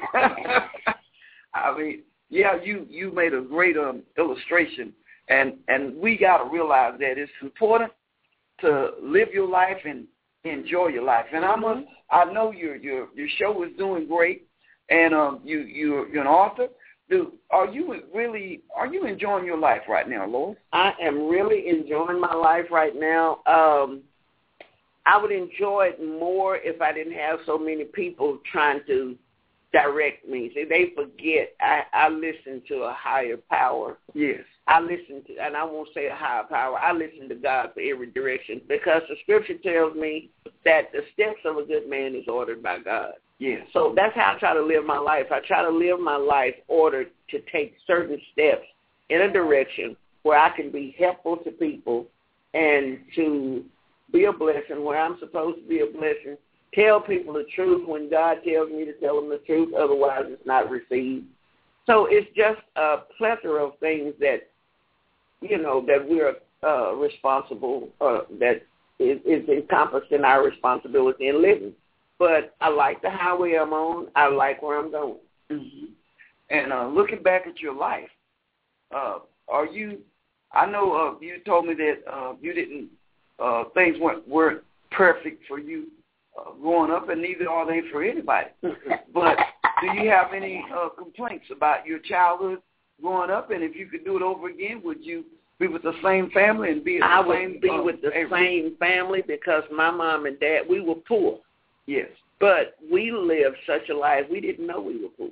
I mean, yeah, you, you made a great um, illustration, and, and we got to realize that it's important to live your life and enjoy your life. And I must, I know your your your show is doing great, and um, you you're, you're an author. Do are you really are you enjoying your life right now, Lois? I am really enjoying my life right now. Um, I would enjoy it more if I didn't have so many people trying to direct me. See, they forget I, I listen to a higher power. Yes. I listen to, and I won't say a higher power, I listen to God for every direction, because the scripture tells me that the steps of a good man is ordered by God. Yes. So that's how I try to live my life. I try to live my life ordered to take certain steps in a direction where I can be helpful to people and to be a blessing where I'm supposed to be a blessing. Tell people the truth when God tells me to tell them the truth. Otherwise, it's not received. So it's just a plethora of things that, you know, that we're uh, responsible, uh, that is, is encompassed in our responsibility in living. But I like the highway I'm on. I like where I'm going. Mm-hmm. And uh, looking back at your life, uh, are you, I know uh, you told me that uh, you didn't, uh, things weren't, weren't perfect for you uh, growing up, and neither are they for anybody. But do you have any uh, complaints about your childhood growing up? And if you could do it over again, would you be with the same family and be at the I same? would be uh, with the area? same family because my mom and dad, we were poor. Yes. But we lived such a life, we didn't know we were poor.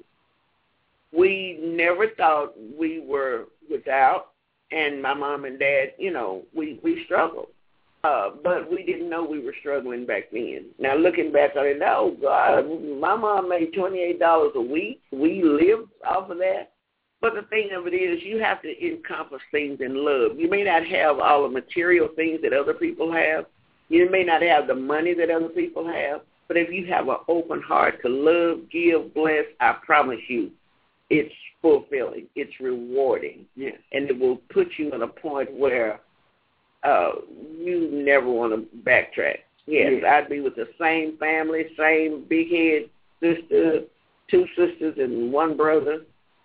We never thought we were without, and my mom and dad, you know, we, we struggled. Uh, but we didn't know we were struggling back then. Now, looking back on it, oh, God, my mom made twenty-eight dollars a week. We lived off of that. But the thing of it is, you have to encompass things in love. You may not have all the material things that other people have. You may not have the money that other people have. But if you have an open heart to love, give, bless, I promise you, it's fulfilling. It's rewarding. Yes. And it will put you in a point where uh, you never want to backtrack. Yes, yes, I'd be with the same family, same big head sister, two sisters and one brother.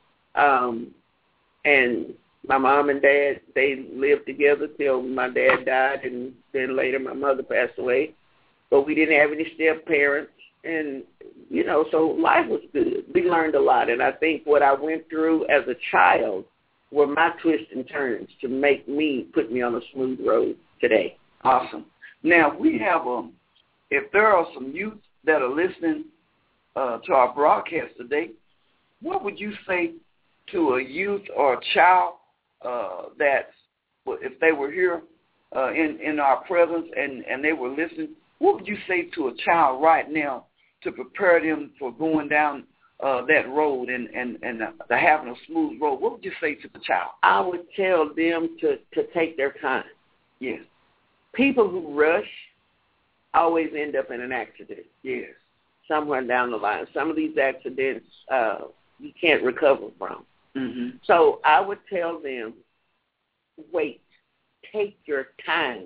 Um, and my mom and dad, they lived together till my dad died, and then later my mother passed away. But we didn't have any step parents, and, you know, so life was good. We learned a lot, and I think what I went through as a child were my twists and turns to make me, put me on a smooth road today. Awesome. Now, we have, um, if there are some youth that are listening uh, to our broadcast today, what would you say to a youth or a child uh, that, if they were here uh, in, in our presence and, and they were listening, what would you say to a child right now to prepare them for going down uh, that road and, and, and uh, to having a smooth road? What would you say to the child? I would tell them to, to take their time. Yes. People who rush always end up in an accident. Yes. Somewhere down the line. Some of these accidents uh, you can't recover from. Mm-hmm. So I would tell them, wait, take your time.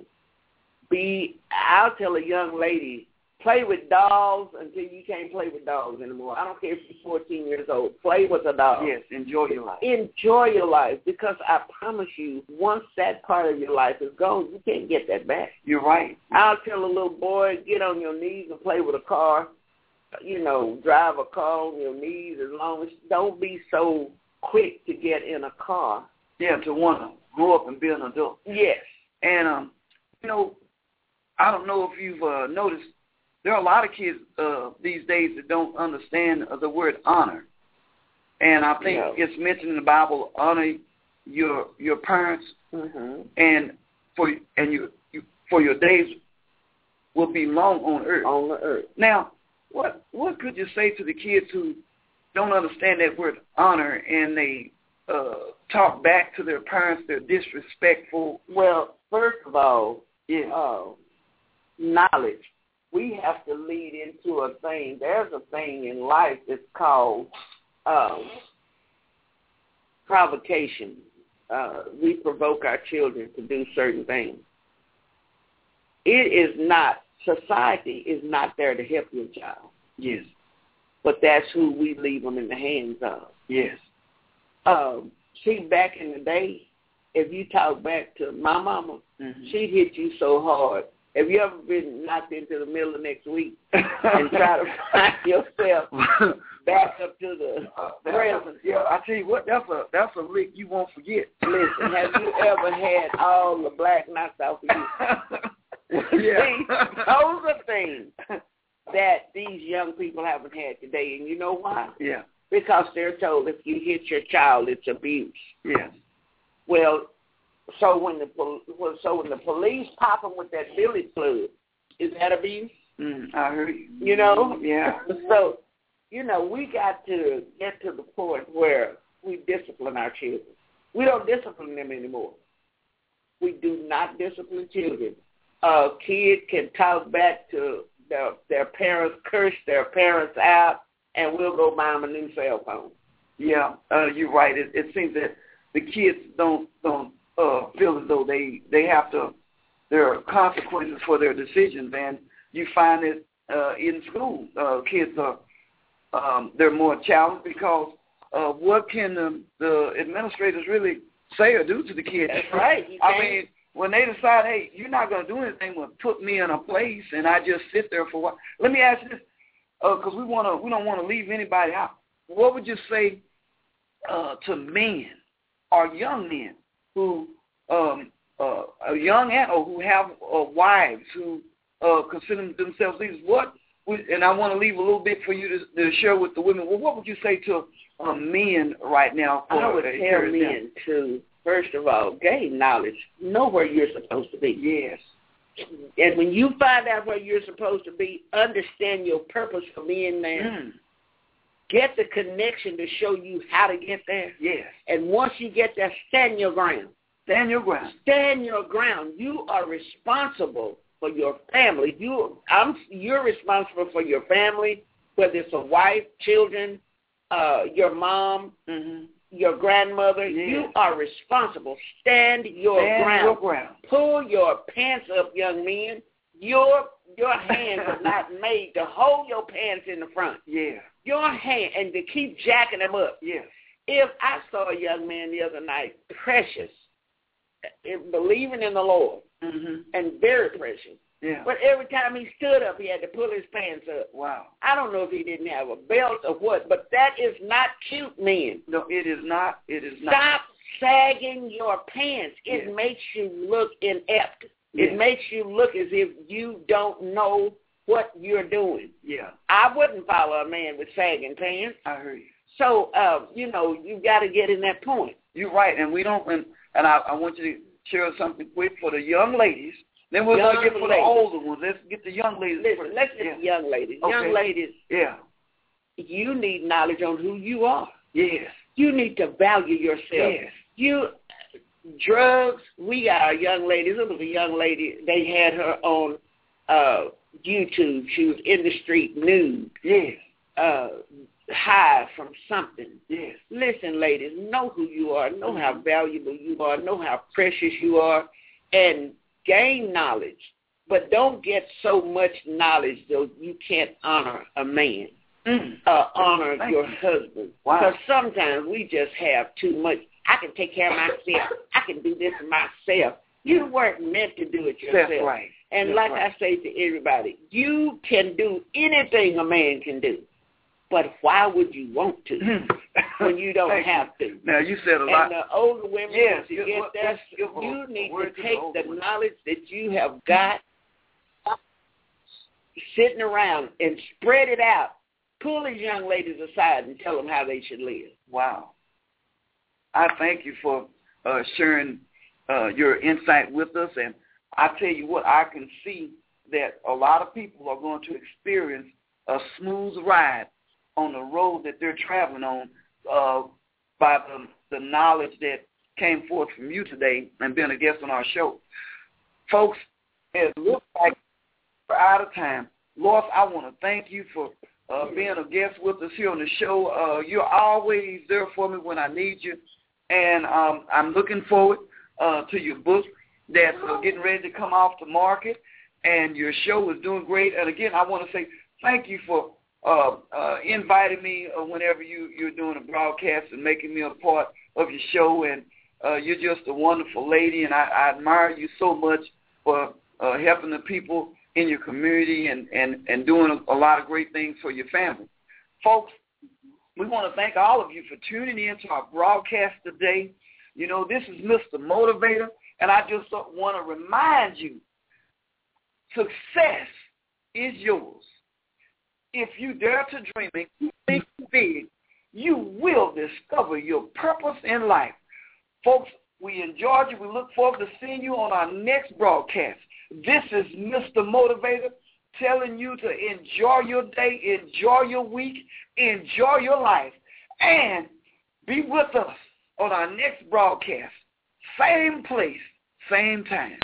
Be, I'll tell a young lady, play with dolls until you can't play with dogs anymore. I don't care if you're fourteen years old. Play with a doll. Yes, enjoy your life. Enjoy your life, because I promise you, once that part of your life is gone, you can't get that back. You're right. I'll tell a little boy, get on your knees and play with a car. You know, drive a car on your knees as long as, don't be so quick to get in a car. Yeah, to want to grow up and be an adult. Yes. And, um, you know, I don't know if you've uh, noticed, there are a lot of kids uh, these days that don't understand uh, the word honor. And I think no. it's mentioned in the Bible, honor your your parents, mm-hmm. and for and you, you for your days will be long on earth. On the earth. Now, what what could you say to the kids who don't understand that word honor and they uh, talk back to their parents, they're disrespectful? Well, first of all, yeah. uh, knowledge. We have to lead into a thing. There's a thing in life that's called um, provocation. Uh, we provoke our children to do certain things. It is not, society is not there to help your child. Yes. But that's who we leave them in the hands of. Yes. Um, see, back in the day, if you talk back to my mama, mm-hmm. she'd hit you so hard. Have you ever been knocked into the middle of next week and try to find yourself back up to the uh, present? Yeah, I tell you what, that's a that's a lick you won't forget. Listen, have you ever had all the black knocked off of you? Yeah. See, those are things that these young people haven't had today, and you know why? Yeah. Because they're told if you hit your child, it's abuse. Yes. Well, so when the so when the police pop them with that billy club, is that abuse? Mm, I heard you. You know? Yeah. So, you know, we got to get to the point where we discipline our children. We don't discipline them anymore. We do not discipline children. A kid can talk back to their, their parents, curse their parents out, and we'll go buy them a new cell phone. Yeah, uh, you're right. It, it seems that the kids don't don't uh, feel as though they, they have to, there are consequences for their decisions, and you find it uh, in school. Uh, kids are, um, they're more challenged because uh, what can the, the administrators really say or do to the kids? That's right. I mean, when they decide, hey, you're not going to do anything but put me in a place and I just sit there for a while. Let me ask you this, because uh, we want to, we don't want to leave anybody out. What would you say uh, to men or young men who um, uh, are young and or who have uh, wives who uh, consider themselves leaders? What? Would, and I want to leave a little bit for you to, to share with the women. Well, what would you say to uh, men right now? For, I would uh, tell men them? to, first of all, gain knowledge. Know where you're supposed to be. Yes. And when you find out where you're supposed to be, understand your purpose for being there. Mm. Get the connection to show you how to get there. Yes. And once you get there, stand your ground. Stand your ground. Stand your ground. You are responsible for your family. You, I'm, you're responsible for your family, whether it's a wife, children, uh, your mom, mm-hmm. your grandmother. Yes. You are responsible. Stand your Stand ground. your ground. Pull your pants up, young men. Your your hands are not made to hold your pants in the front. Yeah. Your hand, and to keep jacking them up. Yes. If I saw a young man the other night, precious, believing in the Lord, mm-hmm. and very precious. Yeah. But every time he stood up, he had to pull his pants up. Wow. I don't know if he didn't have a belt or what, but that is not cute, men. No, it is not. It is not. Stop sagging your pants. It Yes. makes you look inept. Yes. It makes you look as if you don't know what you're doing. Yeah. I wouldn't follow a man with sagging pants. I heard you. So, uh, you know, you got to get in that point. You're right, and we don't. And, and I, I want you to share something quick for the young ladies. Then we're going to get for ladies. the older ones. Let's get the young ladies Listen, first. let's get yeah. the young ladies. Okay. Young ladies, Yeah. you need knowledge on who you are. Yes. You need to value yourself. Yes. You drugs. We got our young ladies. It was a young lady. They had her on uh, YouTube. She was in the street nude. Yes. Uh, high from something. Yes. Listen, ladies, know who you are. Know how valuable you are. Know how precious you are, and gain knowledge. But don't get so much knowledge though you can't honor a man. Mm. Uh, honor Thank your you. husband. Wow. Because sometimes we just have too much. I can take care of myself. I can do this myself. You weren't meant to do it yourself. That's right. And That's like right. I say to everybody, you can do anything a man can do. But why would you want to when you don't Thank have you. to? Now, you said a And lot. the older women, Yes, to yes, get what- that, give a- you a need word to to the take older the women. knowledge that you have got sitting around and spread it out. Pull these young ladies aside and tell them how they should live. Wow. I thank you for uh, sharing uh, your insight with us. And I tell you what, I can see that a lot of people are going to experience a smooth ride on the road that they're traveling on uh, by the, the knowledge that came forth from you today and being a guest on our show. Folks, it looks like we're out of time. Lois, I want to thank you for uh, being a guest with us here on the show. Uh, you're always there for me when I need you. And um, I'm looking forward uh, to your book that's uh, getting ready to come off the market. And your show is doing great. And, again, I want to say thank you for uh, uh, inviting me uh, whenever you, you're doing a broadcast and making me a part of your show. And uh, you're just a wonderful lady, and I, I admire you so much for uh, helping the people in your community and, and, and doing a, a lot of great things for your family. Folks, we want to thank all of you for tuning in to our broadcast today. You know, this is Mister Motivator, and I just want to remind you, success is yours. If you dare to dream and keep thinking big, you will discover your purpose in life. Folks, we enjoyed you. We look forward to seeing you on our next broadcast. This is Mister Motivator telling you to enjoy your day, enjoy your week, enjoy your life, and be with us on our next broadcast. Same place, same time.